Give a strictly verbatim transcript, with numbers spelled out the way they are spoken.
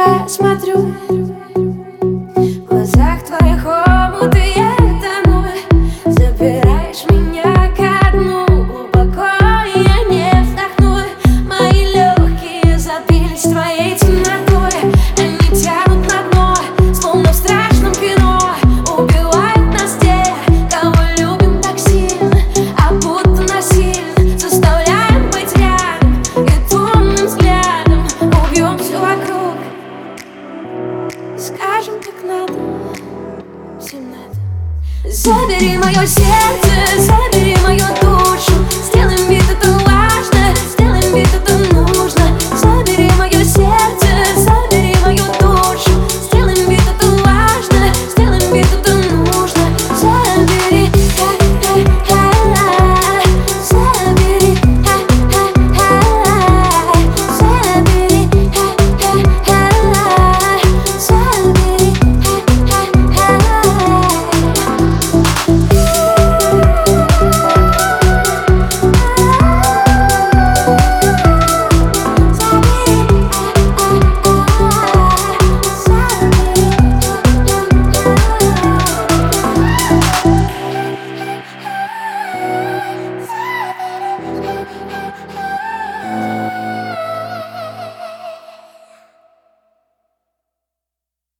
тебя смотрю, в глазах твоих омуты я тону. Забираешь меня ко дну, глубоко я не вздохну. Мои легкие забились твоей темнотой, они тянут на дно, словно в страшном кино. Убивают нас те, кого любим так сильно, а будто насильно заставляем быть рядом и томным взглядом убьем все вокруг. Скажем, как надо, всем надо. Забери мое сердце, забери мою душу.